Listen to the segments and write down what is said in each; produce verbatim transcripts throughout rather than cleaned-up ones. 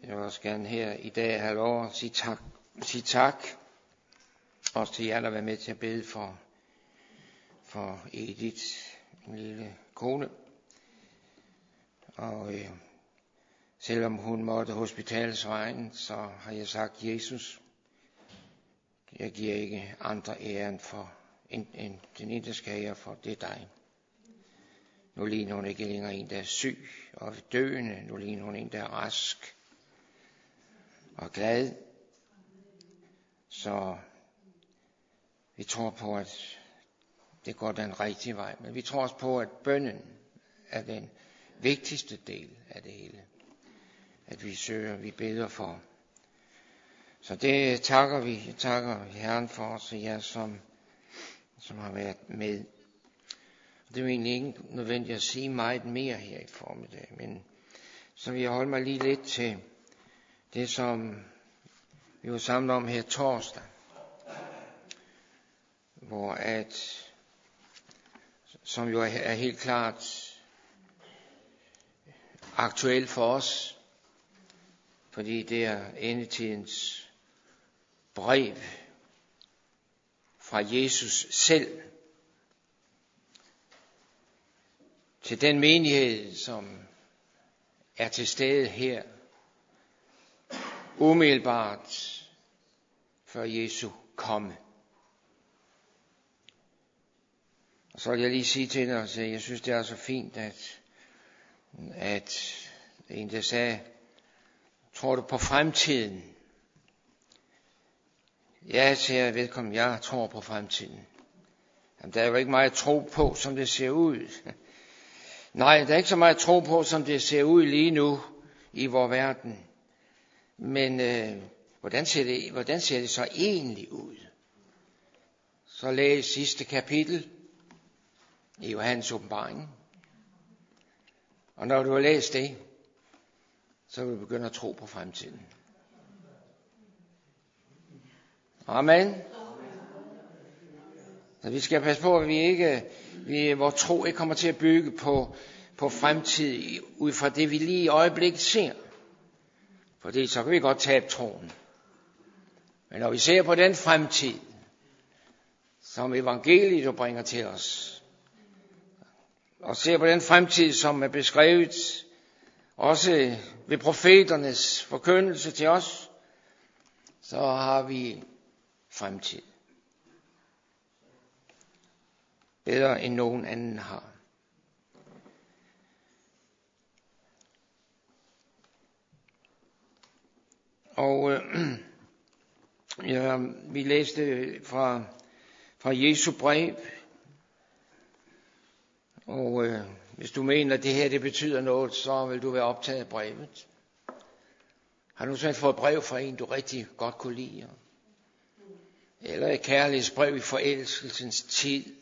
Jeg vil også gerne her i dag have lov at sige tak, sige tak. Også til jer, der var med til at bede for, for Edith, min lille kone. Og øh, selvom hun måtte hospitalsvejen, så har jeg sagt, Jesus, jeg giver ikke andre æren for, end, end den ene, der skal ære for, det er dig. Nu ligner hun ikke længere en, der er syg og døende. Nu ligner hun en, der er rask og glad. Så vi tror på, at det går den rigtige vej. Men vi tror også på, at bønnen er den vigtigste del af det hele. At vi søger, vi beder for. Så det takker vi, jeg takker Herren for os og jer, som, som har været med. Det er jo egentlig ikke nødvendigt at sige meget mere her i formiddag, men så vil jeg holde mig lige lidt til det, som vi var samlet om her torsdag, hvor at, som jo er helt klart aktuelt for os, fordi det er endetidens brev fra Jesus selv til den menighed, som er til stede her, umiddelbart før Jesu komme. Og så vil jeg lige sige til dig, at jeg synes, det er så fint, at, at en, der sagde, tror du på fremtiden? Ja, siger jeg, velkommen, jeg tror på fremtiden. Jamen, der er jo ikke meget at tro på, som det ser ud. Nej, der er ikke så meget at tro på, som det ser ud lige nu i vores verden. Men øh, hvordan, ser det, hvordan ser det så egentlig ud? Så læs sidste kapitel i Johannes åbenbaring. Og når du har læst det, så vil du begynde at tro på fremtiden. Amen. Så vi skal passe på, at vi ikke, vi, vores tro ikke kommer til at bygge på, på fremtid, ud fra det, vi lige i øjeblikket ser. Fordi så kan vi godt tabe troen. Men når vi ser på den fremtid, som evangeliet jo bringer til os, og ser på den fremtid, som er beskrevet også ved profeternes forkyndelse til os, så har vi fremtid. Bedre end nogen anden har. Og øh, ja, vi læste fra, fra Jesu brev. Og øh, hvis du mener, at det her det betyder noget, så vil du være optaget af brevet. Har du så fået brev fra en, du rigtig godt kunne lide? Eller et kærlighedsbrev i forelskelsens tid?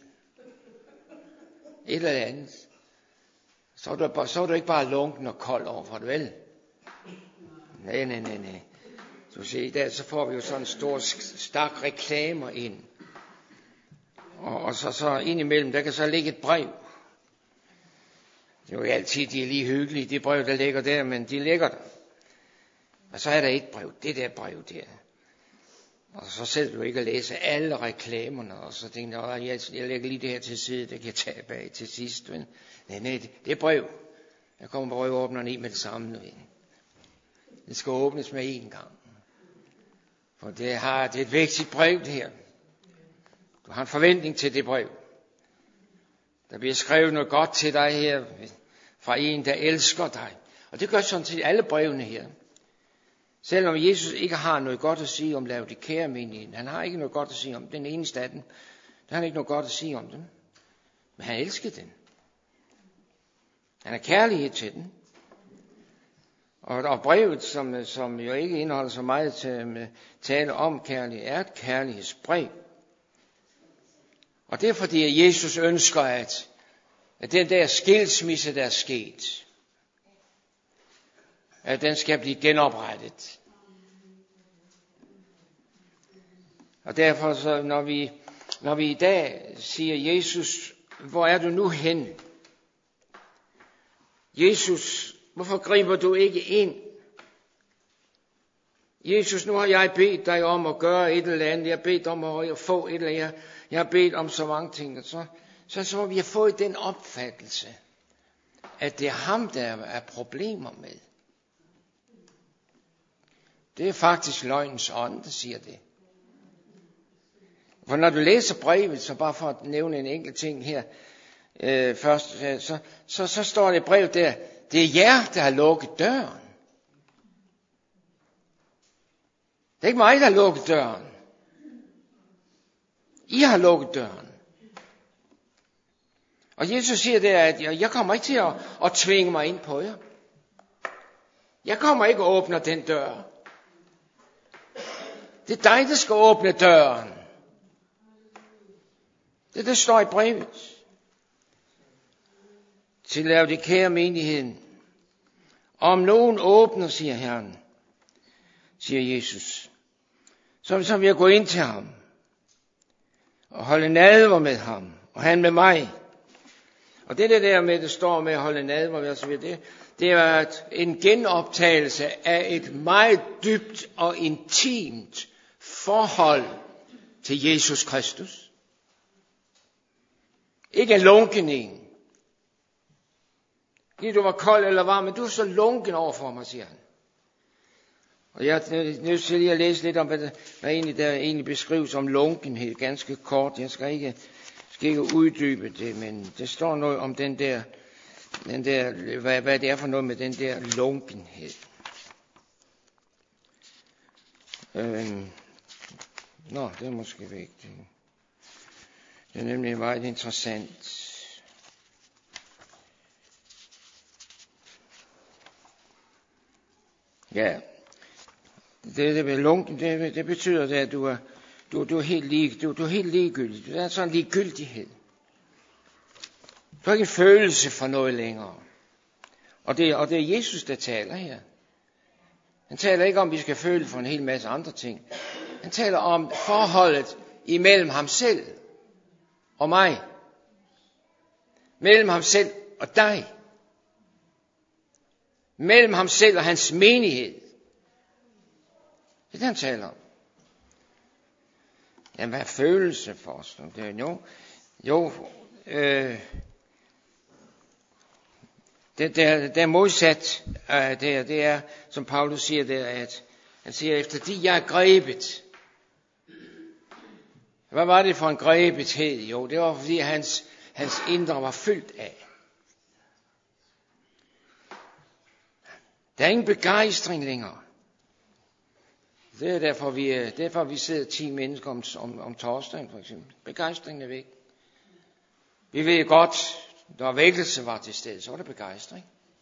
Et eller andet. Så er du, så er du ikke bare lunken og kold overfor det, vel? Nej, nej, nej, nej. Du ser, i dag så får vi jo sådan en stor stak reklamer ind. Og, og så, så indimellem, der kan så ligge et brev. Det er jo ikke altid, de er lige hyggelige, de brev, der ligger der, men de ligger der. Og så er der et brev, det der brev der. Og så selv du ikke at læse alle reklamerne, og så tænkte jeg, jeg, jeg lægger lige det her til side, det kan jeg tage bag til sidst. Men nej, nej, det, det er brev. Jeg kommer brevåbneren i med det samme. Det skal åbnes med én gang. For det, har, det er et vigtigt brev, det her. Du har en forventning til det brev. Der bliver skrevet noget godt til dig her, fra en, der elsker dig. Og det gør sådan til alle brevene her. Selvom Jesus ikke har noget godt at sige om Laodikea menigheden, han har ikke noget godt at sige om den eneste af dem. Der har han ikke noget godt at sige om dem. Men han elsker den. Han har kærlighed til den. Og, og brevet, som, som jo ikke indeholder så meget til tale om kærlighed, er et kærlighedsbrev. Og det er fordi, at Jesus ønsker, at, at den der skilsmisse, der er sket, at den skal blive genoprettet. Og derfor, så, når, vi, når vi i dag siger, Jesus, hvor er du nu hen? Jesus, hvorfor griber du ikke ind? Jesus, nu har jeg bedt dig om at gøre et eller andet. Jeg har bedt om at få et eller andet. Jeg har bedt om så mange ting. Så, så, så vi har fået den opfattelse, at det er ham, der er problemer med. Det er faktisk løgnens ånd, der siger det. For når du læser brevet, så bare for at nævne en enkelt ting her, øh, først, så, så, så står det i brevet der, det er jer, der har lukket døren. Det er ikke mig, der har lukket døren. I har lukket døren. Og Jesus siger der, at jeg kommer ikke til at, at tvinge mig ind på jer. Jeg kommer ikke og åbner den dør. Det er dig, der skal åbne døren. Det der står i brevet. Til Laodikea menigheden. Om nogen åbner, siger Herren, siger Jesus, så, så vil jeg gå ind til ham og holde nadver med ham, og han med mig. Og det der med, det står med at holde nadver med, så det, det er en genoptagelse af et meget dybt og intimt forhold til Jesus Kristus. Ikke en lunkening. Lige du var kold eller varm, men du er så lunken over for mig, siger han. Og jeg er nødt til lige at læse lidt om, hvad der, hvad egentlig, der egentlig beskrives om lunkenhed, ganske kort. Jeg skal ikke, skal ikke uddybe det, men det står noget om den der, den der hvad, hvad det er for noget med den der lunkenhed. Øhm, nå, det er måske vigtigt. Det er nemlig meget interessant. Ja, det, det, lunken, det, det betyder det, at du er, du, du er helt lig, du, du er helt ligegyldig. Du er sådan en ligegyldighed. Du har ikke en følelse for noget længere. Og det, og det er Jesus, der taler her. Han taler ikke om, at vi skal føle for en hel masse andre ting. Han taler om forholdet imellem ham selv og mig. Mellem ham selv og dig. Mellem ham selv og hans menighed. Det er det, han taler om. Jamen, hvad er følelse for os? Det er jo, jo øh, det, der, der er modsat, øh, det, det er, som Paulus siger der, at han siger, efter de jeg er grebet. Hvad var det for en grebethed? Jo, det var fordi hans, hans indre var fyldt af. Der er ingen begejstring længere. Det er derfor, vi, derfor, vi sidder ti mennesker om, om, om torsdagen, for eksempel. Begejstringen er væk. Vi ved godt, når vækkelse var til stede, så var der begejstring.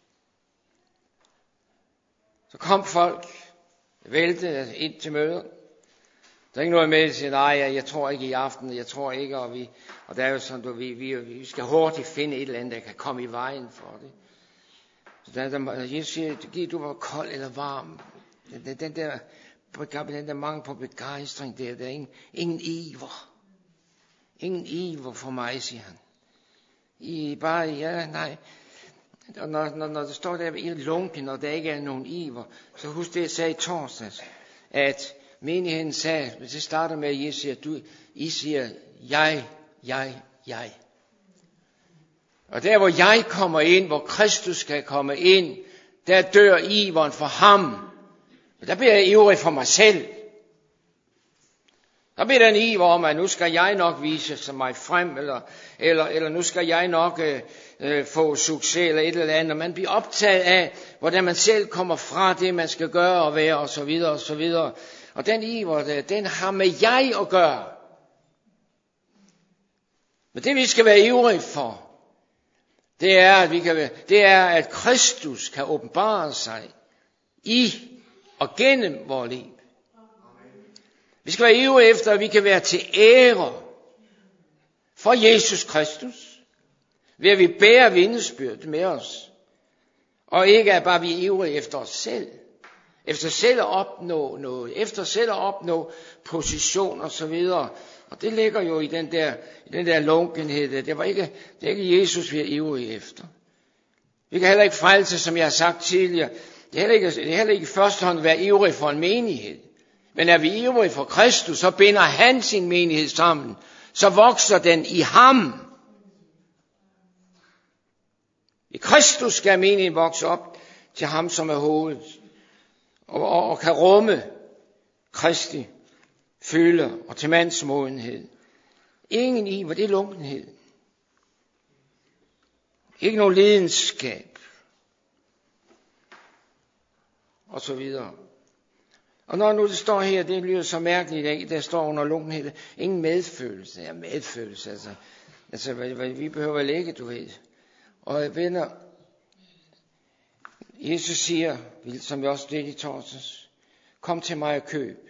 Så kom folk, vælte ind til møder. Der er ikke noget med at sige, nej, jeg tror ikke i aften, jeg tror ikke, og, vi, og der er jo sådan, at vi, vi, vi skal hurtigt finde et eller andet, der kan komme i vejen for det. Så der, der, Jesus siger, giv du var kold eller varm. Den, den der, den der mangel på begejstring, der, der er ingen, ingen iver. Ingen iver for mig, siger han. I bare, ja, nej. Og når, når, når der står der i lunken, og der ikke er nogen iver, så husk det, jeg sagde i torsdags, at menigheden sagde, hvis det starter med, at Jesus siger, du, I siger, jeg, jeg, jeg. Og der, hvor jeg kommer ind, hvor Kristus skal komme ind, der dør iveren for ham. Og der bliver jeg ivrig for mig selv. Der bliver der en iver om, at nu skal jeg nok vise sig mig frem, eller, eller, eller nu skal jeg nok øh, få succes, eller et eller andet. Og man bliver optaget af, hvordan man selv kommer fra det, man skal gøre og være, og så videre, og så videre. Og den iver, der, den har med jeg at gøre. Men det, vi skal være ivrige for, det er, at vi kan, det er, at Kristus kan åbenbare sig i og gennem vores liv. Vi skal være ivrige efter, at vi kan være til ære for Jesus Kristus, ved at vi bærer vidnesbyrd med os, og ikke at bare vi er ivrige efter os selv, efter selv at opnå noget, efter selv at opnå position og så videre. Og det ligger jo i den der, i den der lunkenhed. Det var ikke, det er ikke Jesus, vi er ivrige efter. Vi kan heller ikke frelse, som jeg har sagt tidligere, det er heller ikke, det er heller ikke i første hånd at være ivrig for en menighed. Men er vi ivrige for Kristus, så binder han sin menighed sammen. Så vokser den i ham. I Kristus skal menigheden vokse op til ham, som er hovedet. Og, og, og kan rumme Kristi føler og til mands modenhed. Ingen i, hvor det er lunkenhed. Ikke nogen lidenskab. Og så videre. Og når nu det står her, det lyder så mærkeligt, ikke? Der står under lunkenhed, ingen medfølelse. Ja, medfølelse, altså. Altså, vi behøver vel ikke, du ved. Og venner, Jesus siger, som vi også delte i torsdags, kom til mig og køb.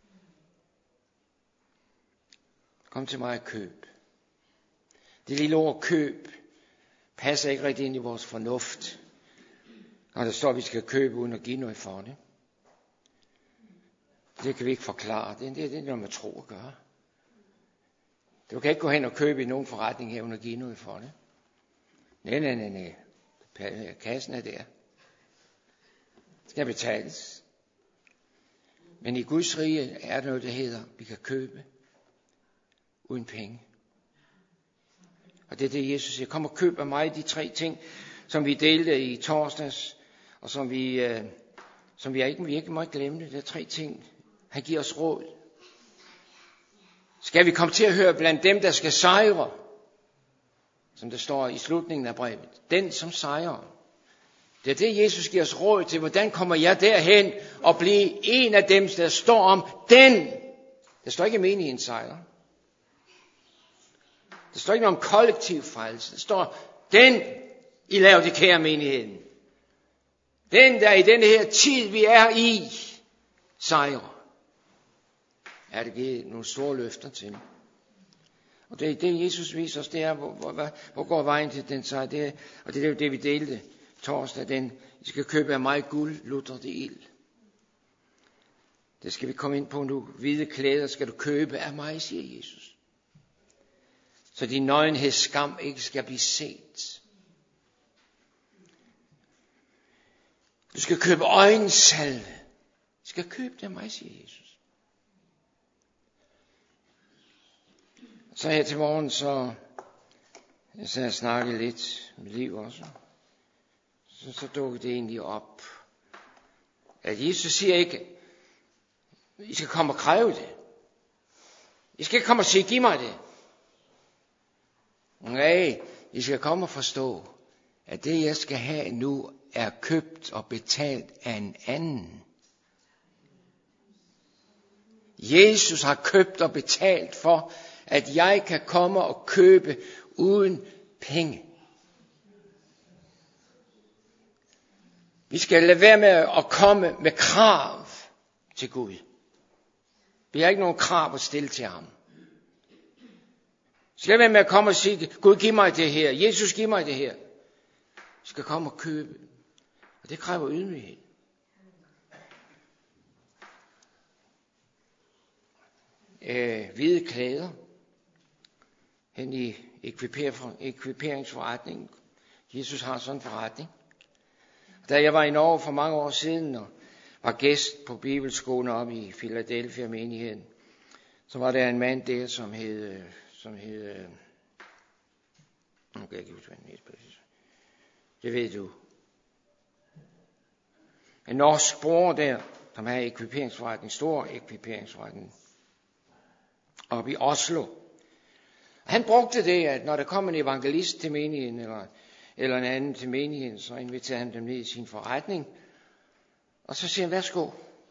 Kom til mig og køb. Det lille ord køb passer ikke rigtig ind i vores fornuft. Når der står, at vi skal købe uden at give noget for det. Det kan vi ikke forklare. Det er, det er noget med tro at gøre. Du kan ikke gå hen og købe i nogen forretning her uden at give noget for det. Nej, nej, nej, nej. Kassen er der. Det skal betales. Men i Guds rige er der noget, der hedder, vi kan købe uden penge. Og det er det, Jesus siger. Kom og køb af mig de tre ting, som vi delte i torsdags, og som vi, øh, som vi ikke, vi ikke må glemme det. Det er tre ting. Han giver os råd. Skal vi komme til at høre blandt dem, der skal sejre, som der står i slutningen af brevet. Den, som sejrer. Det er det, Jesus giver os råd til. Hvordan kommer jeg derhen og blive en af dem, der står om den? Der står ikke menigheden sejrer. Der står ikke noget om kollektiv frelse. Der står den i Laodikea menigheden. Den, der i denne her tid, vi er i, sejrer. Er det givet nogle store løfter til. Og det, det Jesus viser os, det er, hvor, hvor, hvor går vejen til den sejr. Det er, og det er jo det, vi delte torsdag. Den, I skal købe af mig guld, lutter det ild. Det skal vi komme ind på nu. Hvide klæder skal du købe af mig, siger Jesus. Så din nøgenhed skam ikke skal blive set. Du skal købe øjensalve. Du skal købe det af mig, siger Jesus. Så her til morgen, så jeg sad og snakkede lidt med Liv også. Så, så dukkede det egentlig op. At Jesus siger ikke, I skal komme og kræve det. I skal ikke komme og sige, giv mig det. Nej, I skal komme og forstå, at det jeg skal have nu er købt og betalt af en anden. Jesus har købt og betalt for, at jeg kan komme og købe uden penge. Vi skal lade være med at komme med krav til Gud. Vi har ikke nogen krav at stille til ham. Vi skal lade være med at komme og sige, Gud giv mig det her, Jesus giv mig det her. Vi skal komme og købe. Og det kræver ydmyghed. Øh, hvide klæder. Hen i ekviperingsforretningen. Jesus har sådan en forretning. Da jeg var i Norge for mange år siden og var gæst på bibelskolen oppe i Philadelphia menigheden, så var der en mand der, som hed, som hed, nu kan jeg ikke huske, hvad han hed præcis. Det ved du. En norsk bror der, som havde ekviperingsforretning, stor ekviperingsforretning, oppe i Oslo. Han brugte det, at når der kom en evangelist til menigheden, eller, eller en anden til menigheden, så inviterede han dem ned i sin forretning. Og så siger han, værsgo.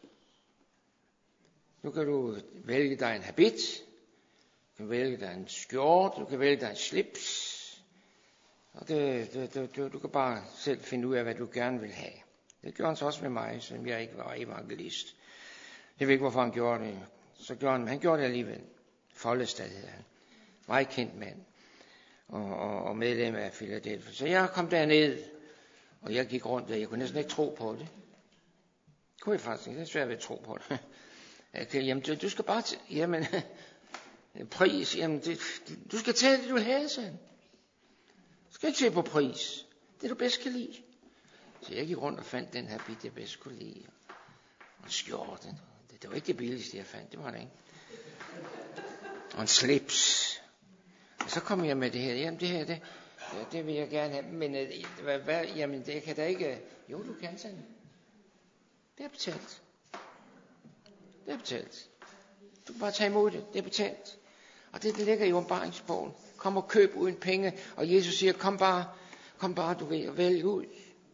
Nu kan du vælge dig en habit. Du kan vælge dig en skjorte. Du kan vælge dig en slips. Og det, det, det, du, du kan bare selv finde ud af, hvad du gerne vil have. Det gjorde han så også med mig, som jeg ikke var evangelist. Jeg ved ikke, hvorfor han gjorde det. Så gjorde han, han gjorde det alligevel. Follestad hedder han. Meget kendt mand. Og, og, og medlem af Philadelphia. Så jeg kom derned, og jeg gik rundt der. Jeg kunne næsten ikke tro på det. Det kunne jeg faktisk ikke. Det er svært ved at tro på det. Okay, jamen, du, du skal bare til, jamen, pris, jamen, det, du skal tage det, du vil have, sagde han. Du skal ikke se på pris. Det, du bedst kan lide. Så jeg gik rundt og fandt den her bit, jeg bedst kunne lide. Og en skjorte. Det, det var ikke det billigste, jeg fandt. Det var det ikke. Og en slips. Og så kom jeg med det her. Jamen det her, det, det, det vil jeg gerne have. Men hvad, hvad, jamen det kan da ikke... Jo, du kan tage det. Det er betalt. Det er betalt. Du kan bare tage imod det. Det er betalt. Og det, det ligger i åbenbaringsbogen. Kom og køb uden penge. Og Jesus siger, kom bare, kom bare, du ved, og vælg ud.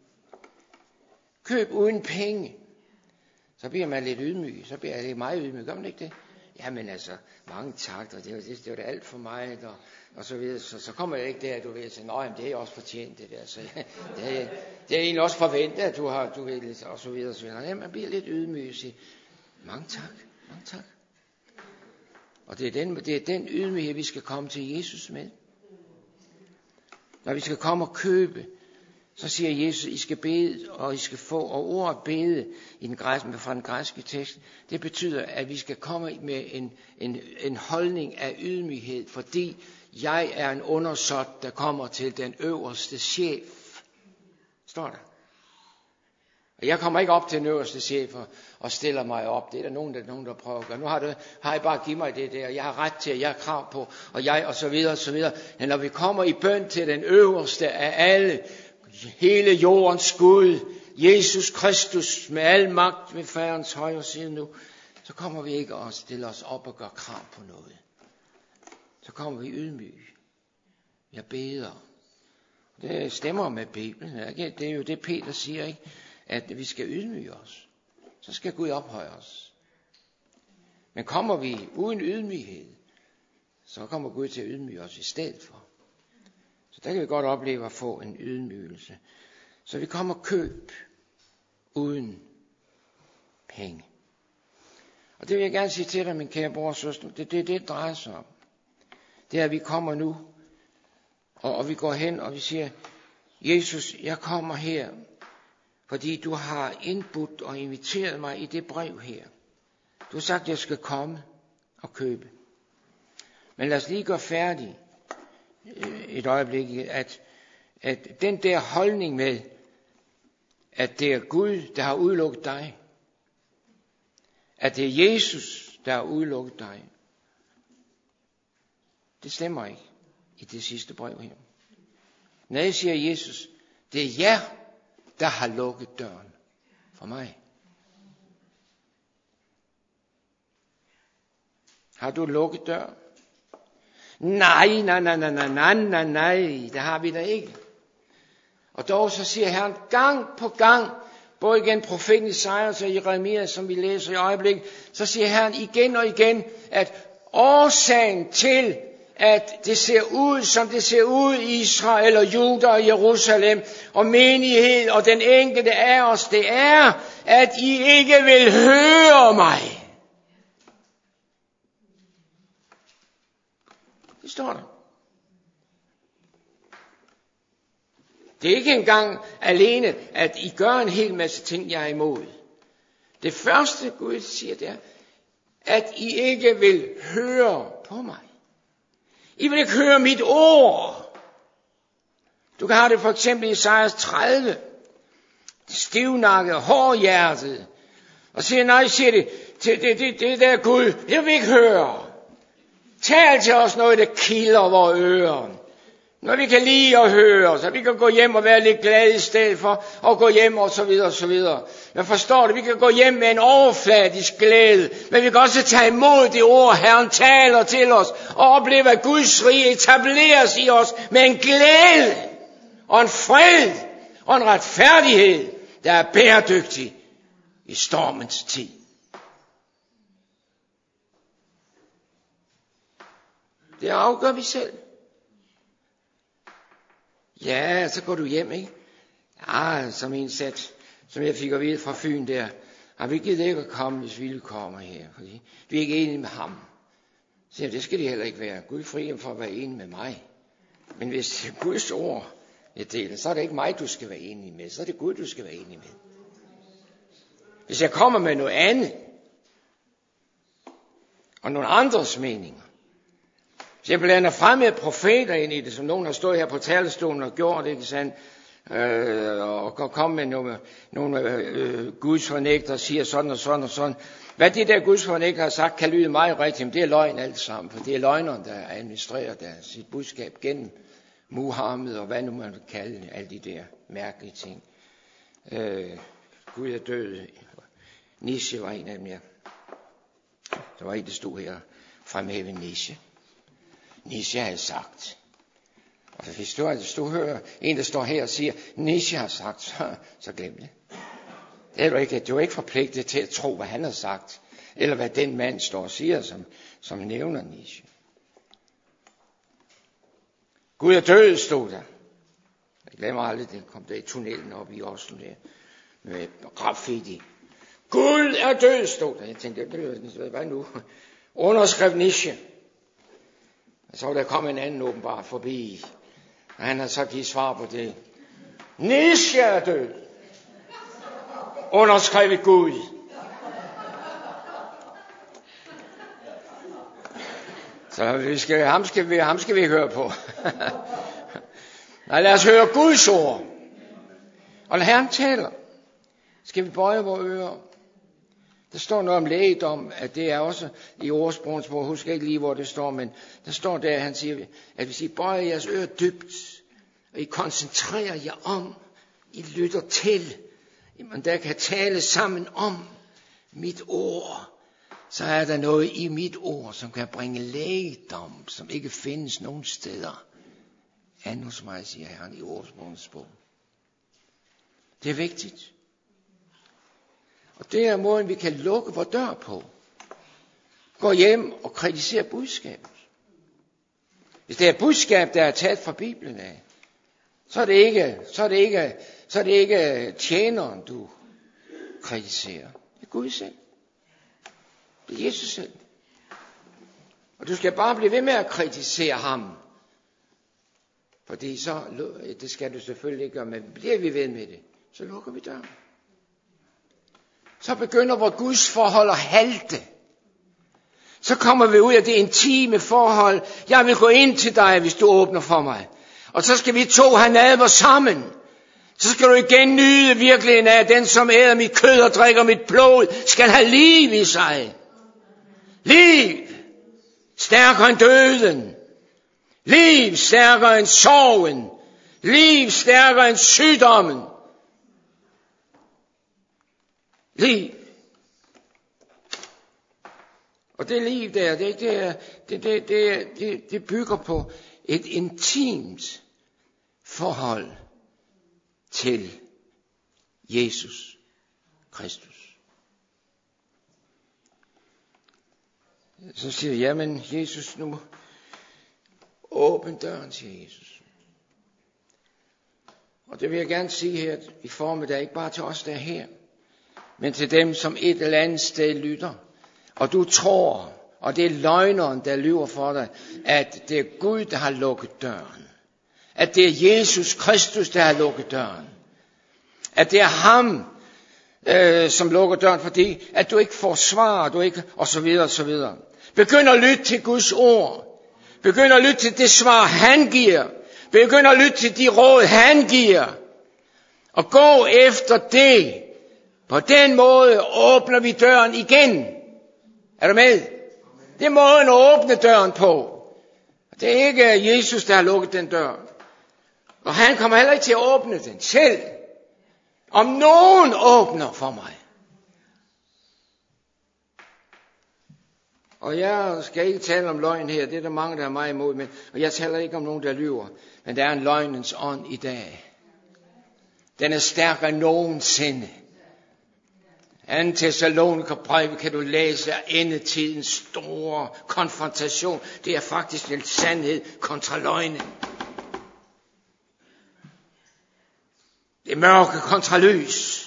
Køb uden penge. Så bliver man lidt ydmyg. Så bliver jeg lidt meget ydmyg. Gør man ikke det? Jamen altså, mange takter. Det var det, det, var det alt for mig. Og, og så videre. Så, så kommer jeg ikke der, du ved, og siger, nå, jamen, det er også fortjent, det der. Så, det, er, det er egentlig også forventet, at du har, du ved, og så videre, og så videre. Jamen, man bliver lidt ydmyg og siger, mange tak, mange tak. Og det er den, det er den ydmyghed, vi skal komme til Jesus med. Når vi skal komme og købe, så siger Jesus, I skal bede, og I skal få, og ordet bede i den græske, fra den græske tekst, det betyder, at vi skal komme med en, en, en holdning af ydmyghed, fordi jeg er en undersåt, der kommer til den øverste chef. Står der. Og jeg kommer ikke op til den øverste chef og, og stiller mig op. Det er der nogen, der, nogen, der prøver at gøre. Nu har, det, har jeg bare givet mig det der. Jeg har ret til, jeg har krav på, og jeg, og så videre, og så videre. Men når vi kommer i bøn til den øverste af alle, hele jordens Gud, Jesus Kristus, med al magt ved Faderens højre side nu, så kommer vi ikke og stiller os op og gør krav på noget. Så kommer vi ydmyge. Jeg beder. Det stemmer med Bibelen. Ikke? Det er jo det, Peter siger, ikke? At vi skal ydmyge os. Så skal Gud ophøje os. Men kommer vi uden ydmyghed, så kommer Gud til at ydmyge os i stedet for. Så der kan vi godt opleve at få en ydmygelse. Så vi kommer køb uden penge. Og det vil jeg gerne sige til dig, min kære bror og søster. Det er det, det drejer sig om. Det er, at vi kommer nu, og, og vi går hen, og vi siger, Jesus, jeg kommer her, fordi du har indbudt og inviteret mig i det brev her. Du har sagt, at jeg skal komme og købe. Men lad os lige gøre færdig et øjeblik, at, at den der holdning med, at det er Gud, der har udelukket dig, at det er Jesus, der har udelukket dig, det stemmer ikke i det sidste brev her. Når jeg siger Jesus, det er jer, der har lukket døren for mig. Har du lukket døren? Nej, nej, nej, nej, nej, nej, nej, nej, det har vi da ikke. Og dog så siger Herren gang på gang, både igen profeten Esajas og Jeremias, som vi læser i øjeblikket, så siger Herren igen og igen, at årsagen til, at det ser ud, som det ser ud i Israel og Juda og Jerusalem og menighed og den enkelte af os, det er, at I ikke vil høre mig. Det står der. Det er ikke engang alene, at I gør en hel masse ting, jeg er imod. Det første Gud siger, det er, at I ikke vil høre på mig. I vil ikke høre mit ord. Du kan have det for eksempel i Esajas tredive. Stivnakket, hårdhjertet. Og siger, nej, siger det, det, det, det, det der Gud, det vil vi ikke høre. Tal til os noget, der kilder vores ører. Når vi kan lide at høre, så vi kan gå hjem og være lidt glade i stedet for at gå hjem og så videre og så videre. Jeg forstår det, vi kan gå hjem med en overfladisk glæde, men vi kan også tage imod det ord, Herren taler til os, og opleve, at Guds rige etableres i os med en glæde og en fred og en retfærdighed, der er bæredygtig i stormens tid. Det afgør vi selv. Ja, så går du hjem, ikke? Ja, som en sat, som jeg fik at vide fra Fyn der. Har vi givet ikke at komme, hvis vi kommer her? Fordi vi er ikke enige med ham. Så det skal de heller ikke være. Gud fri dem for at være enige med mig. Men hvis Guds ord er delt, så er det ikke mig, du skal være enig med. Så er det Gud, du skal være enig med. Hvis jeg kommer med noget andet, og nogle andres meninger, så jeg blander frem med profeter ind i det, som nogen har stået her på talerstolen og gjort det, ikke sandt? øh, og komme med nogle, nogle øh, gudsfornægtere og siger sådan og sådan og sådan. Hvad de der gudsfornægtere har sagt, kan lyde meget rigtigt, men det er løgn alt sammen, for det er løgneren, der administrerer der sit budskab gennem Muhammed og hvad nu man vil kalde alle de der mærkelige ting. Øh, Gud er død. Nietzsche var en af dem, ja. Der var en, der stod her fremhæve Nietzsche. Nietzsche havde sagt. Og hvis du, hvis du hører en, der står her og siger, Nietzsche har sagt, så, så glem det. Det er du ikke, du er ikke forpligtet til at tro, hvad han har sagt, eller hvad den mand står og siger, som, som nævner Nietzsche. Gud er død, stod der. Jeg glemmer aldrig, det kom der i tunnelen op i Oslo der, med graffiti. Gud er død, stod der. Jeg tænkte, hvad nu? Underskrev Nietzsche. Og så var der kommet en anden åbenbart forbi, og han har så givet svar på det. Nietzsche er død. Underskrevet Gud. Så vi skal, ham, skal vi, ham skal vi høre på. Nej, lad os høre Guds ord. Og når Herren taler, skal vi bøje vores ører. Der står noget om lægedom, at det er også i ordsprogens bog. Husk ikke lige, hvor det står, men der står der, han siger, at hvis I bøjer jeres ører dybt, og I koncentrerer jer om, I lytter til, man der kan tale sammen om mit ord, så er der noget i mit ord, som kan bringe lægedom, som ikke findes nogen steder. Andet hos mig, siger Herren i ordsprogens bog. Det er vigtigt. Og det er måden, vi kan lukke vores dør på. Gå hjem og kritisere budskabet. Hvis det er et budskab, der er taget fra Bibelen af, så er det ikke, så er det ikke, så er det ikke tjeneren, du kritiserer. Det er Gud selv. Det er Jesus selv. Og du skal bare blive ved med at kritisere ham. Fordi så, det skal du selvfølgelig ikke gøre, men bliver vi ved med det, så lukker vi døren. Så begynder vores Guds forhold at halte. Så kommer vi ud af det intime forhold. Jeg vil gå ind til dig, hvis du åbner for mig. Og så skal vi to have nadver sammen. Så skal du igen nyde virkeligheden af, den som æder mit kød og drikker mit blod, skal have liv i sig. Liv stærkere end døden. Liv stærkere end sorgen. Liv stærkere end sygdommen. Liv. Og det liv der, det, det, det, det, det, det bygger på et intimt forhold til Jesus Kristus. Så siger jeg, jamen Jesus, nu åbn døren, siger Jesus. Og det vil jeg gerne sige her i formiddag, ikke bare til os, der er her, men til dem, som et eller andet sted lytter. Og du tror, og det er løgneren, der lyver for dig, at det er Gud, der har lukket døren. At det er Jesus Kristus, der har lukket døren. At det er ham, øh, som lukker døren, fordi at du ikke får svar, du ikke, og så videre, og så videre. Begynd at lytte til Guds ord. Begynd at lytte til det svar, han giver. Begynd at lytte til de råd, han giver. Og gå efter det. På den måde åbner vi døren igen. Er du med? Det er måden at åbne døren på. Det er ikke Jesus, der har lukket den dør. Og han kommer heller ikke til at åbne den selv. Om nogen åbner for mig. Og jeg skal ikke tale om løgn her, det er der mange, der er meget imod, men, og jeg taler ikke om nogen, der lyver. Men der er en løgnens ånd i dag. Den er stærkere end nogensinde. Anden Thessalonikerbrev kan du læse af endetidens store konfrontation. Det er faktisk en sandhed kontra løgne. Det er mørke kontra lys.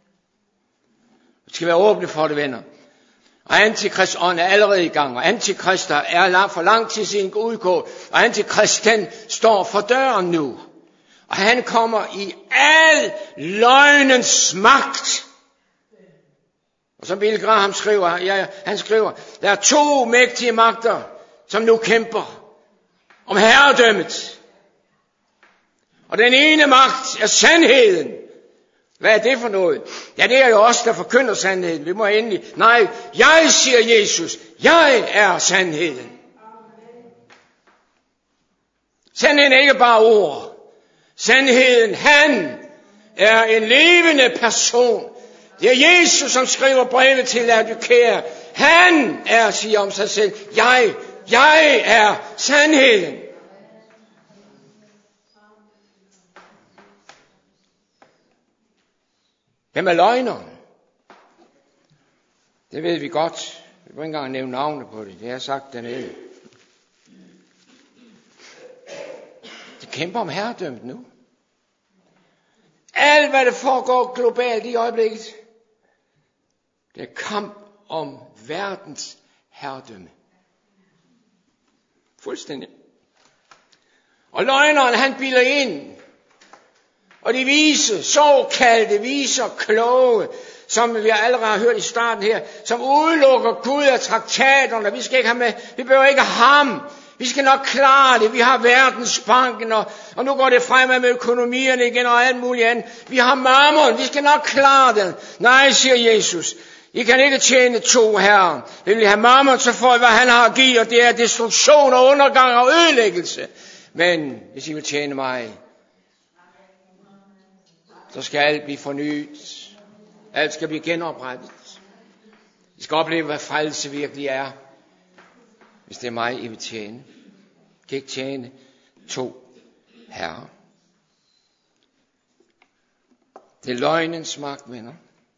Vi skal være åbne for det, venner. Og Antikrist ånd er allerede i gang, og Antikrist er for lang tid siden udgået, og Antikrist den står for døren nu. Og han kommer i al løgnens magt. Og som Billy Graham skriver, ja, han skriver, der er to mægtige magter, som nu kæmper om herredømmet. Og den ene magt er sandheden. Hvad er det for noget? Ja, det er jo os, der forkynder sandheden. Vi må endelig. Nej, jeg siger Jesus. Jeg er sandheden. Sandheden er ikke bare ord. Sandheden, han er en levende person. Det er Jesus, som skriver brevet til Laodikea. Han er, siger om sig selv, jeg, jeg er sandheden. Hvem er løgneren? Det ved vi godt. Vi må ikke engang nævne navne på det. Det har jeg sagt dernede. De kæmper om herredømmet nu. Alt hvad der foregår globalt i øjeblikket, det er kamp om verdens herredømme. Fuldstændig. Og løgneren, han bilder ind. Og de vise, såkaldte viser, kloge, som vi allerede har hørt i starten her, som udelukker Gud af traktaterne. Vi skal ikke have med, vi behøver ikke ham. Vi skal nok klare det. Vi har verdensbanken, og, og nu går det fremad med økonomierne igen og alt muligt andet. Vi har mammon, vi skal nok klare det. Nej, siger Jesus. I kan ikke tjene to herrer. Vil I have mammon, så får I, hvad han har at give, og det er destruktion og undergang og ødelæggelse. Men hvis I vil tjene mig, så skal alt blive fornyet. Alt skal blive genoprettet. I skal opleve, hvad frelse virkelig er. Hvis det er mig, I vil tjene. I kan ikke tjene to herrer. Det er løgnens magt, venner.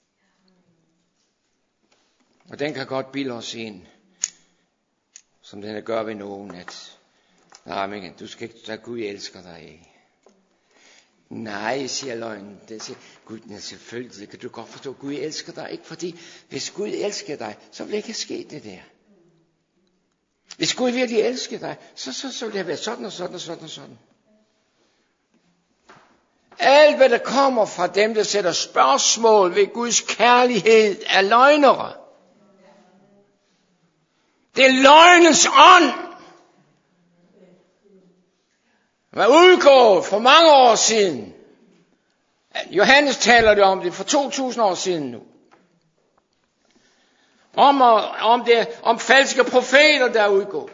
Og den kan godt bilde os ind, som den gør ved nogen, at nej, men du skal ikke, der Gud elsker dig. Nej, siger løgnen. Det siger Gud, ja, selvfølgelig, det kan du godt forstå. Gud elsker dig ikke, fordi hvis Gud elsker dig, så vil det ikke ske det der. Hvis Gud virkelig elsker dig, så, så, så vil det være sådan og sådan og sådan og sådan. Alt hvad der kommer fra dem, der sætter spørgsmål ved Guds kærlighed, er løgnere. Det er løgnens ånd. Hvad udgår for mange år siden. Johannes taler det om det for to tusind år siden nu. Om, om, det, om falske profeter, der er udgået.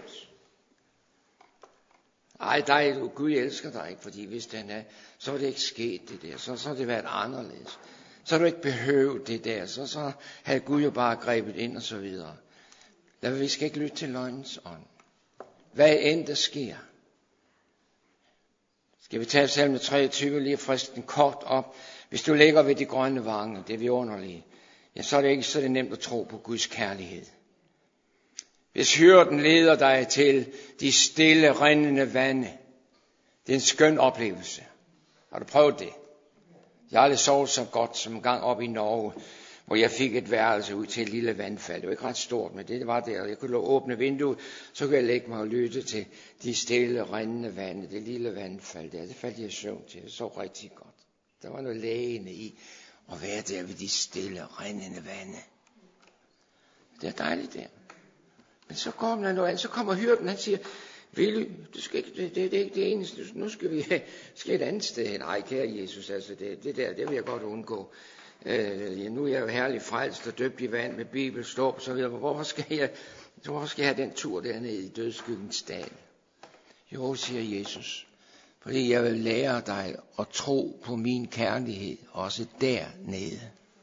Ej, dig, du, Gud elsker dig ikke, fordi hvis den er, så er det ikke sket det der. Så, så har det været anderledes. Så har du ikke behøvet det der. Så, så havde Gud jo bare grebet ind og så videre. Lad, vi skal ikke lytte til løgnens ånd. Hvad end der sker. Skal vi tage salme treogtyve lige og friske den kort op. Hvis du ligger ved de grønne vange, det er vidunderlige, ja, så er det ikke så det nemt at tro på Guds kærlighed. Hvis hyrden leder dig til de stille, rindende vande, det er en skøn oplevelse. Har du prøvet det? Jeg har aldrig sovet så godt som en gang op i Norge, hvor jeg fik et værelse ud til et lille vandfald. Det var ikke ret stort, men det var der. Jeg kunne åbne vinduet, så kunne jeg lægge mig og lytte til de stille, rindende vande, det lille vandfald der. Det faldt jeg i søvn til. Det så rigtig godt. Der var noget lægende i at være der ved de stille, rindende vande. Det er dejligt der. Men så kommer der noget andet. Så kommer hyrden, han siger, Willy, du skal ikke, det, det, det er ikke det eneste. Nu skal vi skal et andet sted. Nej, kære Jesus, altså det, det der, det vil jeg godt undgå. Øh, ja, nu er jeg jo herlig frelst og døbt i vand med bibelståb og så videre. Hvorfor skal jeg, hvorfor skal jeg have den tur dernede i dødsskyggens dal? Jo, siger Jesus, fordi jeg vil lære dig at tro på min kærlighed også dernede.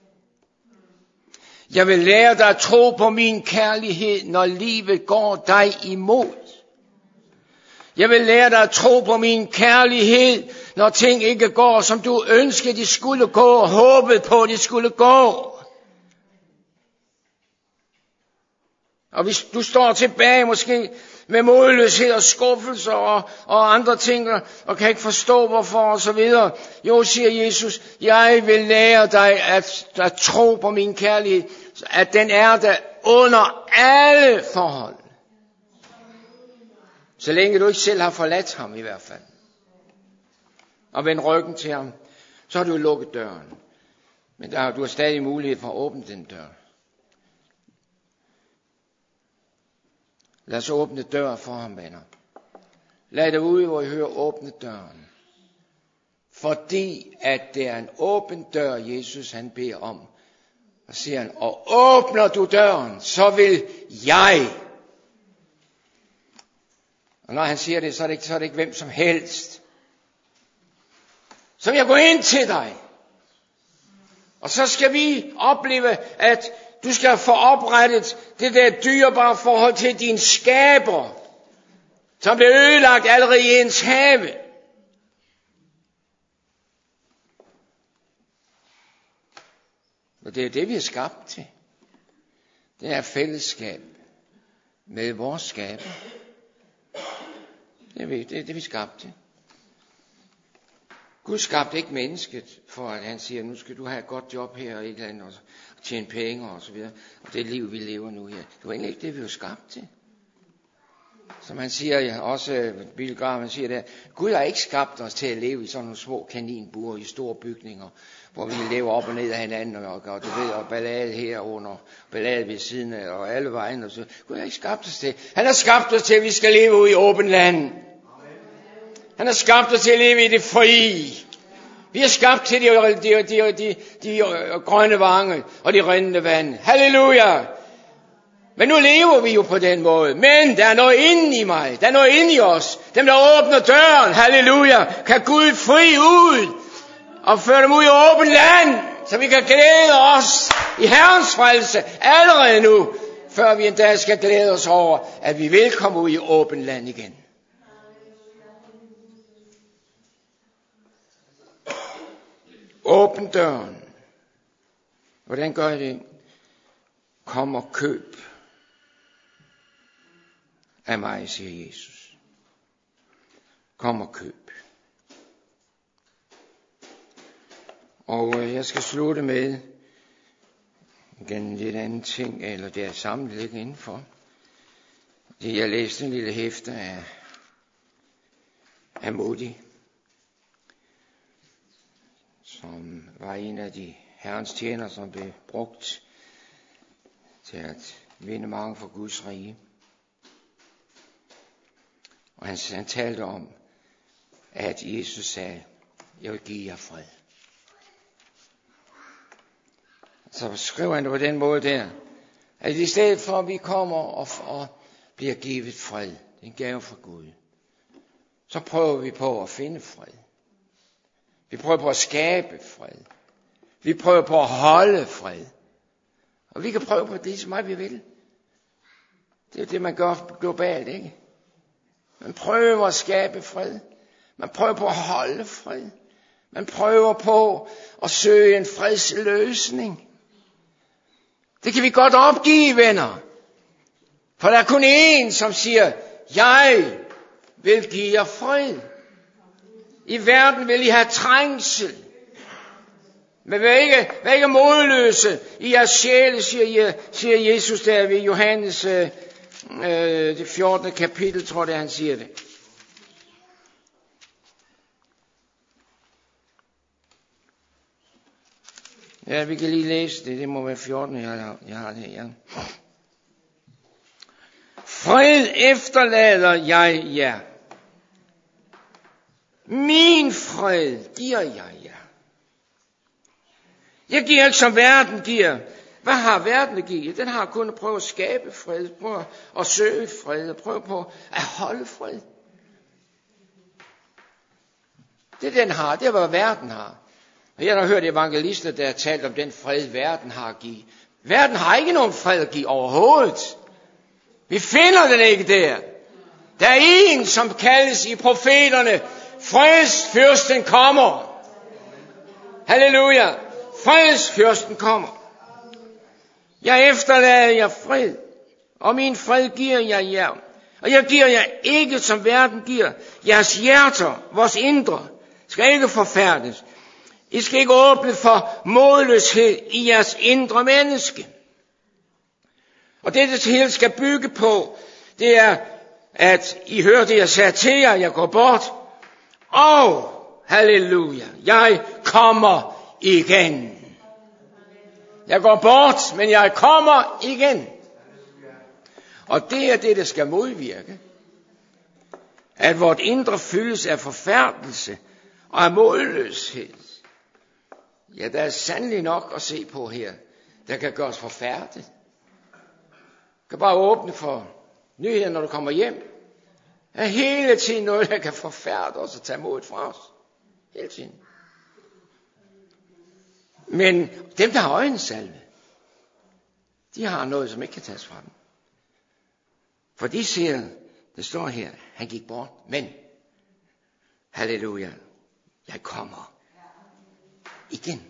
Jeg vil lære dig at tro på min kærlighed, når livet går dig imod. Jeg vil lære dig at tro på min kærlighed, når ting ikke går, som du ønskede, de skulle gå, og håbede på, de skulle gå. Og hvis du står tilbage måske med modløshed og skuffelser og, og andre ting, og kan ikke forstå hvorfor og så videre. Jo, siger Jesus, jeg vil lære dig at, at tro på min kærlighed, at den er der under alle forhold. Så længe du ikke selv har forladt ham i hvert fald. Og vendt ryggen til ham, så har du lukket døren. Men der, du har stadig mulighed for at åbne den dør. Lad os åbne døren for ham, venner. Lad det ud, hvor I hører åbne døren. fordi at det er en åben dør, Jesus han beder om. Og siger han, og åbner du døren, så vil jeg. Og når han siger det, så er det ikke, så er det ikke hvem som helst. Så vil jeg gå ind til dig. Og så skal vi opleve, at du skal få oprettet det der dyrebare forhold til din skaber, som blev ødelagt allerede i ens have. Og det er det, vi er skabt til. Det er fællesskab med vores skaber. Det er det, det, er det vi er skabt til. Gud skabte ikke mennesket, for at han siger, nu skal du have et godt job her og et eller andet, og tjene penge og så videre. Og det liv, vi lever nu her, det var egentlig ikke det, vi var skabt til. Som han siger, også Billy Graham, han siger der, Gud har ikke skabt os til at leve i sådan nogle små kaninbuer i store bygninger, hvor vi lever op og ned af hinanden, og, og du ved, og ballade herunder, ballade ved siden af, og alle vejen og så. Gud har ikke skabt os til. Han har skabt os til, at vi skal leve ude i åben land. Han har skabt os til at leve i det frie. Vi er skabt til de, de, de, de, de grønne vange og de rindende vand. Halleluja! Men nu lever vi jo på den måde. Men der er noget inde i mig. Der er noget inde i os. Dem, der åbner døren, halleluja, kan Gud fri ud og føre dem ud i åben land, så vi kan glæde os i Herrens frelse allerede nu, før vi en dag skal glæde os over, at vi vil komme ud i åben land igen. Åbn døren. Hvordan gør jeg det? Kom og køb af mig, siger Jesus. Kom og køb. Og øh, jeg skal slutte med en lidt anden ting, eller det er samlet lidt indenfor. Det jeg læste en lille hæfte af, af Modi, som var en af de Herrens tjenere, som blev brugt til at vinde mange for Guds rige. Og han, han talte om, at Jesus sagde, jeg vil give jer fred. Så skriver han det på den måde der, at i stedet for at vi kommer og, og bliver givet fred, det er en gave fra Gud, så prøver vi på at finde fred. Vi prøver på at skabe fred. Vi prøver på at holde fred. Og vi kan prøve på det så meget vi vil. Det er det, man gør globalt, ikke? Man prøver at skabe fred. Man prøver på at holde fred. Man prøver på at søge en fredsløsning. Det kan vi godt opgive, venner. For der er kun én, som siger, jeg vil give jer fred. I verden vil I have trængsel. Men vær ikke, vær ikke modløse i jeres sjæle, siger, siger Jesus der ved Johannes øh, det fjortende kapitel, tror jeg, han siger det. Ja, vi kan lige læse det. Det må være fjorten, jeg har, jeg har det her. Fred efterlader jeg jer. Min fred giver jeg jer. Jeg giver ikke som verden giver. Hvad har verden at give? Den har kun at prøve at skabe fred, prøve at søge fred, prøve på at holde fred. Det den har, det er hvad verden har. Og jeg har hørt evangelister, der har talt om den fred, verden har at give. Verden har ikke nogen fred at give overhovedet. Vi finder den ikke der. Der er en, som kaldes i profeterne, fredsfyrsten kommer. Halleluja. Fredsfyrsten kommer. Jeg efterlader jer fred, og min fred giver jeg jer. Og jeg giver jer ikke, som verden giver. Jeres hjerter, vores indre, skal ikke forfærdes. I skal ikke åbne for modløshed i jeres indre menneske. Og det, det hele skal bygge på, det er, at I hører det, jeg sagde til jer, jeg går bort. Og, halleluja, jeg kommer igen. Jeg går bort, men jeg kommer igen. Og det er det, der skal modvirke. At vort indre fyldes af forfærdelse og af målløshed. Ja, der er sandelig nok at se på her, der kan gøre os forfærdet. Du kan bare åbne for nyheder, når du kommer hjem. Der er hele tiden noget, der kan forfærde os og tage modet fra os. Hele tiden. Men dem, der har øjensalve, de har noget, som ikke kan tages fra dem. For de siger, det står her, han gik bort, men, halleluja, jeg kommer igen.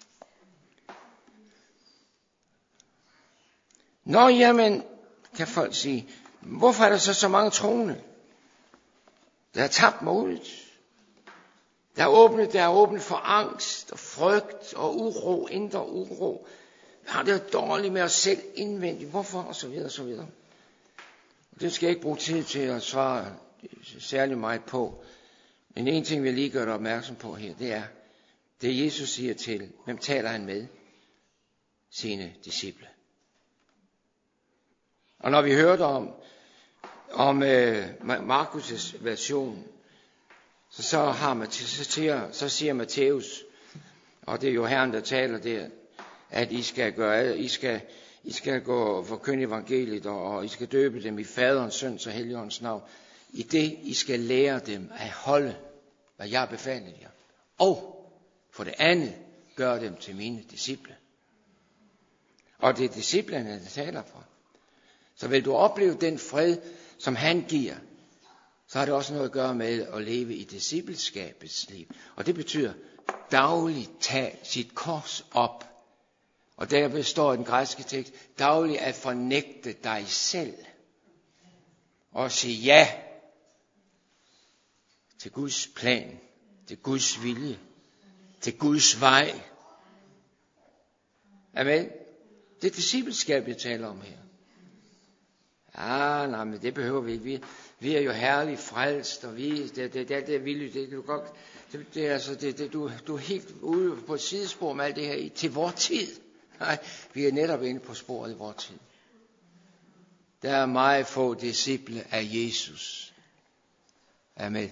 Nå, jamen, kan folk sige, hvorfor er der så så mange troende, der har tabt modet? Der er åbnet, der er åbnet for angst og frygt og uro, indre uro. Har det dårligt med os selv indvendigt. Hvorfor? Og så videre, og så videre. Det skal jeg ikke bruge tid til at svare særlig meget på. Men en ting, vi lige gør dig opmærksom på her, det er, det Jesus siger til, hvem taler han med? Sine disciple. Og når vi hørte om, om øh, Markus' version, så, så, har, så, siger, så siger Matthæus, og det er jo Herren, der taler der, at I skal gøre, I skal, I skal gå og forkynde evangeliet, og, og I skal døbe dem i Faderens, Søns og Helligåndens navn. I det, I skal lære dem at holde, hvad jeg befaler jer. Og for det andet, gør dem til mine disciple. Og det er disciplerne, der taler for. Så vil du opleve den fred, som han giver, så har det også noget at gøre med at leve i discipleskabets liv. Og det betyder dagligt tage sit kors op. Og der består den græske tekst, dagligt at fornægte dig selv. Og sige ja til Guds plan, til Guds vilje, til Guds vej. Amen. Det er discipleskab, jeg taler om her. Ah, nej, men det behøver vi ikke. Vi, vi er jo herligt frelst, og vi, det, det, det, det er vildt, det, du, godt, det, det, altså, det, det, du, du er helt ude på et sidespor med alt det her til vor tid. Nej, vi er netop inde på sporet i vor tid. Der er meget få disciple af Jesus. Amen.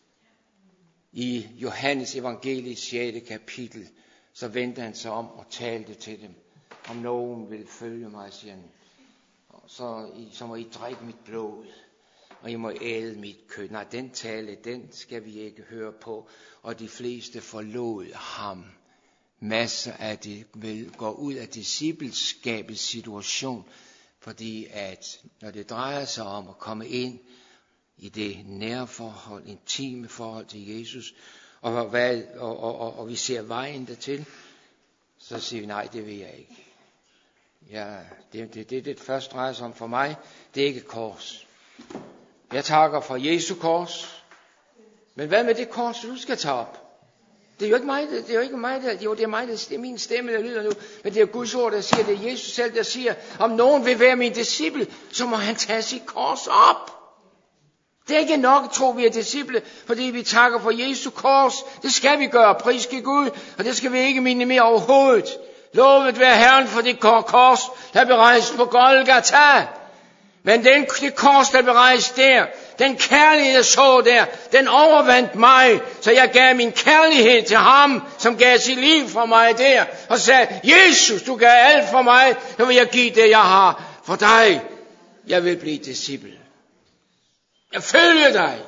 I Johannes evangeliets sjette kapitel, så vendte han sig om og talte til dem. Om nogen vil følge mig, siger han, så, så må I drikke mit blod, og I må æde mit kød. Nej, den tale, den skal vi ikke høre på. Og de fleste forlod ham. Masser af det vil gå ud af discipleskabets situation, fordi at når det drejer sig om at komme ind i det nære forhold, intime forhold til Jesus, og, hvad, og, og, og, og vi ser vejen dertil, så siger vi, nej, det vil jeg ikke. Ja, det, det, det, det først drejer sig om for mig, det er ikke kors. Jeg takker for Jesu kors, men hvad med det kors, du skal tage op? Det er jo ikke mig, det, det er jo ikke mig, det, jo, det er mig, det, det er min stemme, der lyder nu, men det er Guds ord, der siger, det er Jesus selv, der siger, om nogen vil være min disciple, så må han tage sit kors op. Det er ikke nok at tro, vi er disciple, fordi vi takker for Jesu kors. Det skal vi gøre, priske Gud, og det skal vi ikke minimere overhovedet. Lovet være Herren for det kors, der blev rejst på Golgata. Men den, det kors, der blev rejst der, den kærlighed, jeg så der, den overvandt mig, så jeg gav min kærlighed til ham, som gav sit liv for mig der, og sagde, Jesus, du gav alt for mig, nu vil jeg give det, jeg har for dig. Jeg vil blive disciple. Jeg følger dig,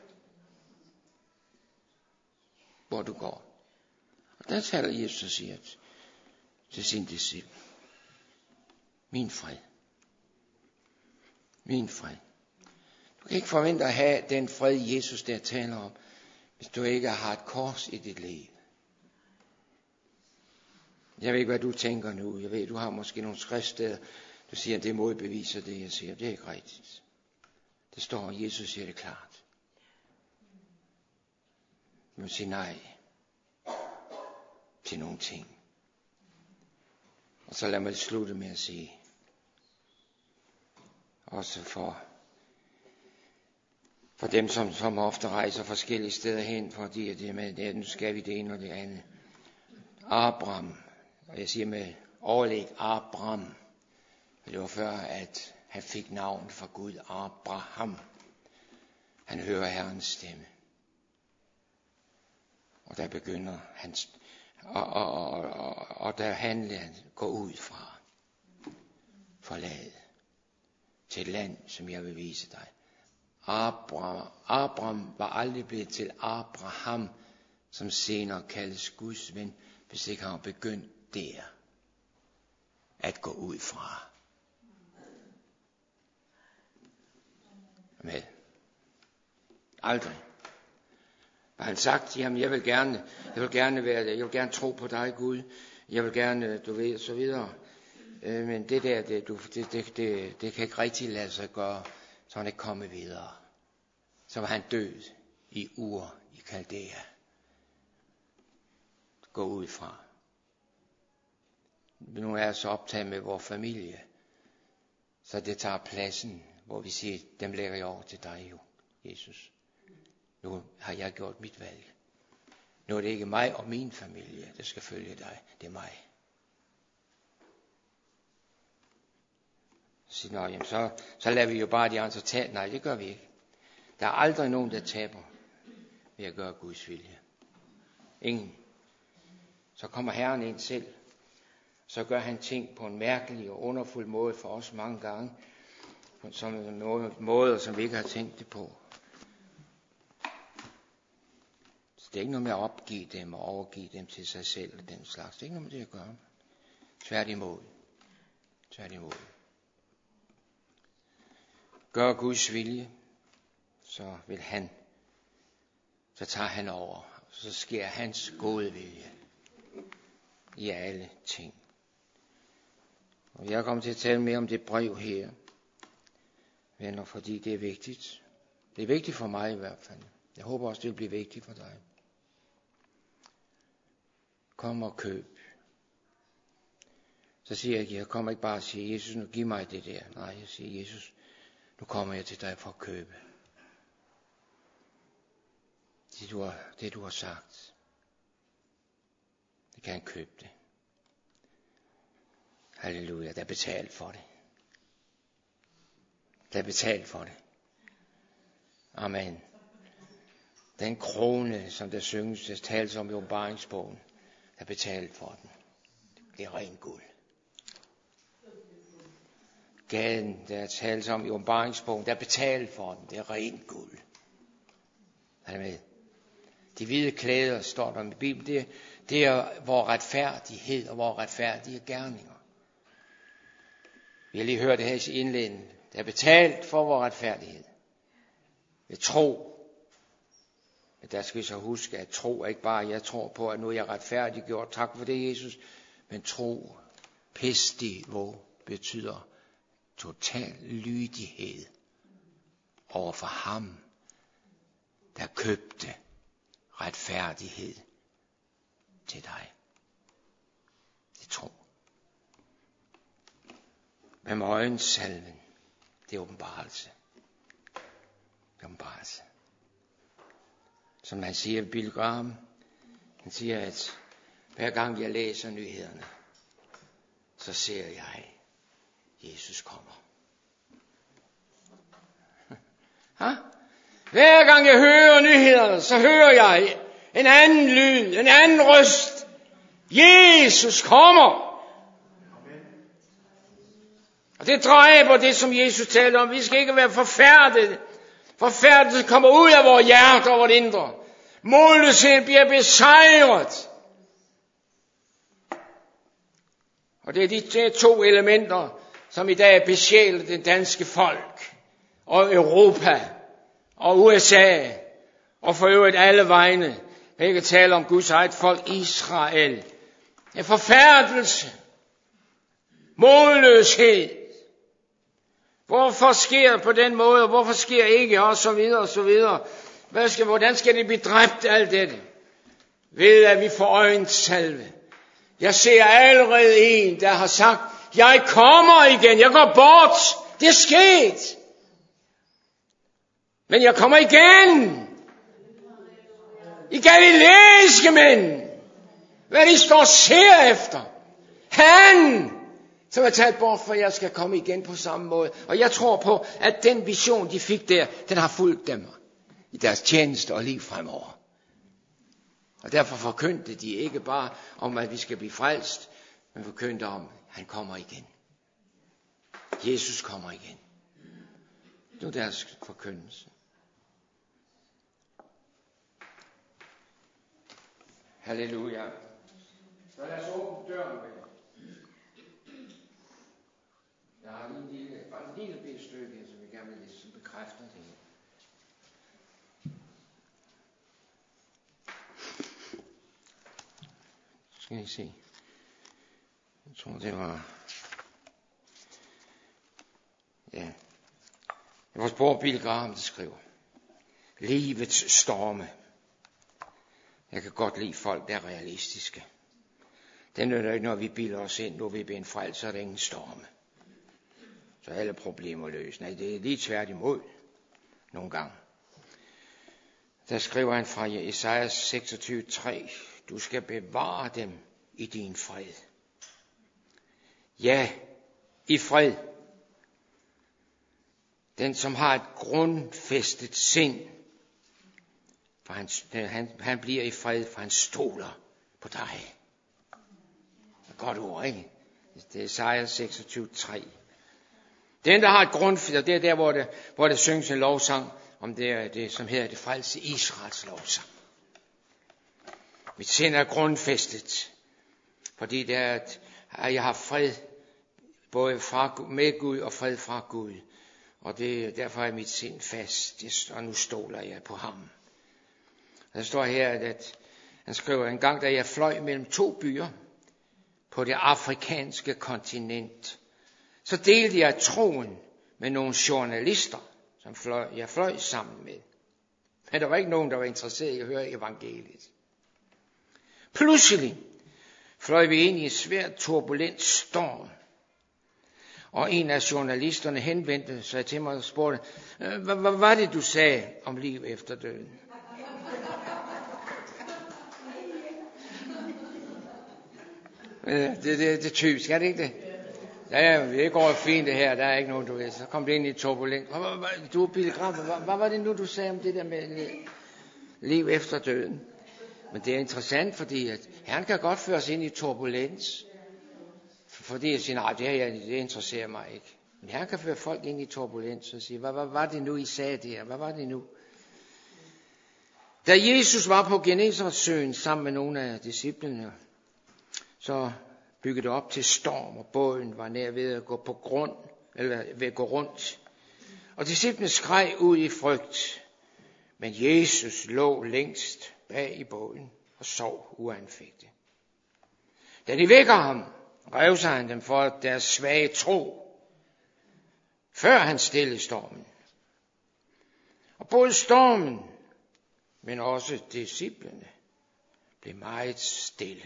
hvor du går. Og der taler Jesus og siger til sin disciple, min fred. Min fred. Du kan ikke forvente at have den fred, Jesus der taler om, hvis du ikke har et kors i dit liv. Jeg ved ikke, hvad du tænker nu. Jeg ved, du har måske nogle skriftsteder, du siger, det modbeviser det, jeg siger. Det er ikke rigtigt. Det står, Jesus siger det klart. Du må sige nej til nogle ting. Og så lad mig slutte med at sige, også for, for dem, som, som ofte rejser forskellige steder hen, fordi det er med, ja, nu skal vi det ene og det andet. Abraham, og jeg siger med overlæg Abraham, det var før, at han fik navn fra Gud, Abraham. Han hører Herrens stemme. Og der begynder hans, og, og, og, og, og der handler han, gå ud fra, forlade, til et land, som jeg vil vise dig. Abraham, Abraham var aldrig blevet til Abraham, som senere kaldes Guds ven, hvis ikke han var begyndt der, at gå ud fra. Med. Aldrig. Har han sagt, jamen jeg vil gerne, jeg vil gerne være der, jeg vil gerne tro på dig, Gud, jeg vil gerne, du ved, så videre. Øh, men det der, det, du, det, det, det, det kan ikke rigtig lade sig gøre, så han ikke komme videre. Så var han død i Ur i Kaldæa. Gå ud fra. Nu er jeg så optaget med vores familie, så det tager pladsen, hvor vi siger, dem lægger jeg over til dig jo, Jesus. Nu har jeg gjort mit valg. Nu er det ikke mig og min familie, der skal følge dig. Det er mig. Så, nå, jamen, så, så lader vi jo bare de andre tage. Nej, det gør vi ikke. Der er aldrig nogen, der taber ved at gøre Guds vilje. Ingen. Så kommer Herren ind selv. Så gør han ting på en mærkelig og underfuld måde for os mange gange. På sådan nogle måder, som vi ikke har tænkt det på. Så det er ikke noget med at opgive dem og overgive dem til sig selv og den slags. Det er ikke noget med det at gøre. Tværtimod. Tværtimod. Gør Guds vilje, så vil han, så tager han over, så sker hans gode vilje i alle ting. Og jeg kommer til at tale mere om det brev her, venner, fordi det er vigtigt. Det er vigtigt for mig i hvert fald. Jeg håber også, det vil blive vigtigt for dig. Kom og køb. Så siger jeg, jeg kommer ikke bare og siger, Jesus, nu giv mig det der. Nej, jeg siger, Jesus, nu kommer jeg til dig for at købe. Det du har, det, du har sagt. Det kan han købe det. Halleluja, der er betalt for det. Der er betalt for det. Amen. Den krone, som der synges, der tales om i åbenbaringsbogen, der er betalt for den. Det er rent guld. Gaden, der tales om i åbenbaringsbogen, der er betalt for den. Det er rent guld. Er det med? De hvide klæder, står der i Bibelen, det, det er vor retfærdighed og vor retfærdige gerninger. Vi har lige hørt det her i indledningen. Det er betalt for vor retfærdighed. Ved tro. Men der skal vi så huske, at tro er ikke bare, jeg tror på, at nu er jeg retfærdiggjort. Tak for det, Jesus. Men tro, pistivo, betyder total lydighed over for ham, der købte retfærdighed til dig. Det er tro. Men med øjensalven, det er åbenbarelse. Det er åbenbarelse. Som han siger i Billy Graham, han siger, at hver gang jeg læser nyhederne, så ser jeg, Jesus kommer. Ha? Hver gang jeg hører nyhederne, så hører jeg en anden lyd, en anden røst. Jesus kommer. Og det dræber det, som Jesus talte om. Vi skal ikke være forfærdet. Forfærdet kommer ud af vores hjerte og vores indre. Målløsheden bliver besejret. Og det er de to elementer, som i dag besjæler den danske folk, og Europa, og U S A, og for øvrigt alle vegne. Jeg kan tale om Guds eget folk, Israel. En forfærdelse. Målløshed. Hvorfor sker det på den måde, og hvorfor sker ikke, og så videre, og så videre. Hvad skal, hvordan skal det blive dræbt, alt dette? Ved at vi får øjensalve. Jeg ser allerede en, der har sagt, jeg kommer igen, jeg går bort, det er sket. Men jeg kommer igen. I galilæiske mænd. Hvad de står og ser efter. Han, som er taget bort, for jeg skal komme igen på samme måde. Og jeg tror på, at den vision, de fik der, den har fulgt dem i deres tjeneste og liv fremover. Og derfor forkyndte de ikke bare om, at vi skal blive frelst, men forkyndte om, at han kommer igen. Jesus kommer igen. Det var deres forkyndelse. Halleluja. Så lad os åbne døren med. Jeg har lige en lille, bare en lille bitte stykke her, som jeg gerne vil læse, som bekræfter det her. Skal I se. Jeg tror, det var... Ja. Det var Spor Billy Graham, der skriver. Livets storme. Jeg kan godt lide folk, der er realistiske. Det er ikke, når vi bilder os ind, nu vi bliver en frelst, så er der ingen storme. Så er alle problemer løst. Nej, det er lige tværtimod. Nogle gange. Der skriver han fra Esajas seksogtyve tre. Du skal bevare dem i din fred. Ja, i fred. Den, som har et grundfæstet sind, for han, han, han bliver i fred, for han stoler på dig. Det er godt ord, ikke? Det er Esajas seksogtyve tre. Den, der har et grundfæstet, det er der, hvor det, hvor det synges en lovsang, om det, det som hedder det frelse Israels lovsang. Mit sind er grundfæstet, fordi det er, at jeg har fred, både fra, med Gud og fred fra Gud. Og det, derfor er mit sind fast, og nu stoler jeg på ham. Der står her, at han skriver, en gang da jeg fløj mellem to byer på det afrikanske kontinent, så delte jeg troen med nogle journalister, som fløj, jeg fløj sammen med. Men der var ikke nogen, der var interesseret i at høre evangeliet. Pludselig fløj vi ind i en svært turbulent storm. Og en af journalisterne henvendte sig til mig og spurgte, hvad var det, du sagde om liv efter døden? Det, det, det er typisk, er det ikke det? Ja, det går fint det her, der er ikke nogen, du ved. Så kom det ind i turbulent. Du er Billy Graham, hvad, hvad var det nu, du sagde om det der med liv efter døden? Men det er interessant, fordi at han kan godt føre sig ind i turbulens. Fordi jeg siger, nej, det her det interesserer mig ikke. Men han kan føre folk ind i turbulens og sige, hvad, hvad var det nu, I sagde det her? Hvad var det nu? Da Jesus var på Genesaretsøen sammen med nogle af disciplene, så byggede det op til storm, og båden var nær ved at gå på grund, eller ved at gå rundt. Og disciplene skreg ud i frygt, men Jesus lå længst bag i båden og sov uanfægtet. Da de vækker ham, revser han dem for deres svage tro, før han stillede stormen. Og både stormen, men også disciplene, blev meget stille.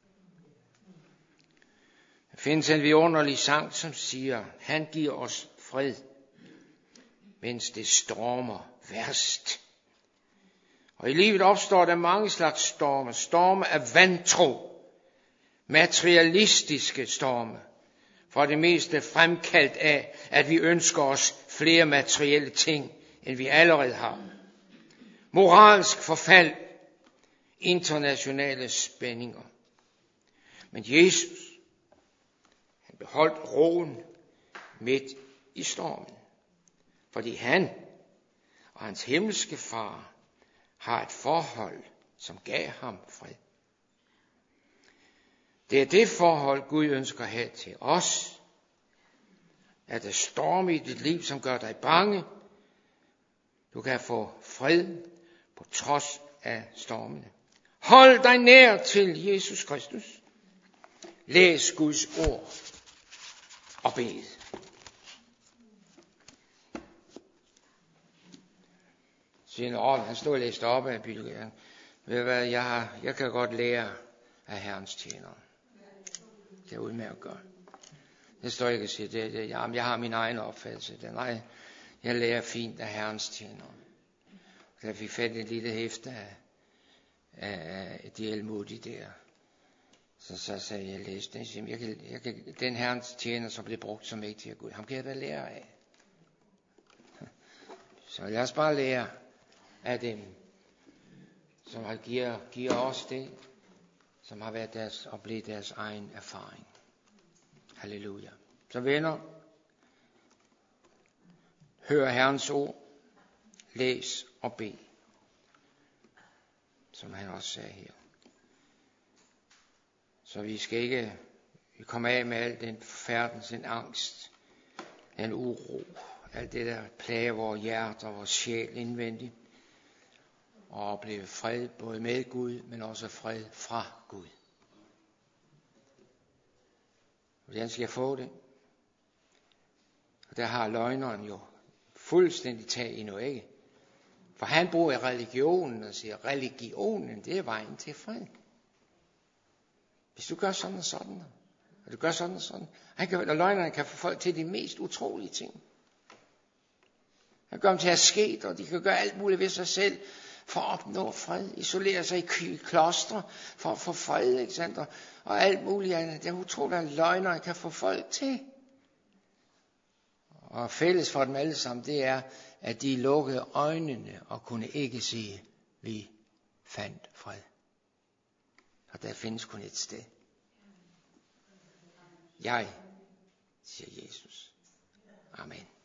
Der findes en vidunderlig sang, som siger, han giver os fred, mens det stormer værst. Og i livet opstår der mange slags storme. Storme af vantro, materialistiske storme, for det meste fremkaldt af, at vi ønsker os flere materielle ting, end vi allerede har. Moralsk forfald, internationale spændinger. Men Jesus, han beholdt roen midt i stormen, fordi han og hans himmelske far har et forhold, som gav ham fred. Det er det forhold, Gud ønsker at have til os. Er der storm i dit liv, som gør dig bange? Du kan få fred på trods af stormene. Hold dig nær til Jesus Kristus. Læs Guds ord og bed. Siger han, han stod og læste op af Bibelen. Ved hvad, jeg, har, jeg kan godt lære af Herrens tjenere. Det er udmærket godt. Det står ikke at sige, det, det, jamen, jeg har min egen opfattelse. Det, nej, jeg lærer fint af Herrens tjenere. Da vi fandt et lille hæfte af, af, af de elmodige der, så, så sagde jeg, jeg læste det. Jeg kan, jeg kan, den Herrens tjener, som blev brugt som ikke til at Gud, ham kan jeg da lære af. Så lad os bare lære af dem. som har giver, giver os det, som har været deres og blevet deres egen erfaring. Halleluja. Så venner, hør Herrens ord, læs og bed, som han også sagde her. Så vi skal ikke vi kommer af med al den færden, den angst, den uro, alt det der plager vores hjerter og vores sjæl indvendigt, og opleve fred både med Gud, men også fred fra Gud. Hvordan skal jeg få det? Og der har løgneren jo fuldstændig tag i nu, ikke? For han bruger i religionen og siger, religionen, det er vejen til fred. Hvis du gør sådan og sådan, og du gør sådan og sådan, han kan, og løgneren kan få folk til de mest utrolige ting. Han gør dem til at ske, og de kan gøre alt muligt ved sig selv, for at opnå fred, isolere sig i klostre, for at få fred, ikke sandt? Og alt muligt andet. Det er utroligt, at løgnere kan få folk til. Og fælles for dem alle sammen, det er, at de lukkede øjnene og kunne ikke sige, vi fandt fred. Og der findes kun et sted. Jeg, siger Jesus. Amen.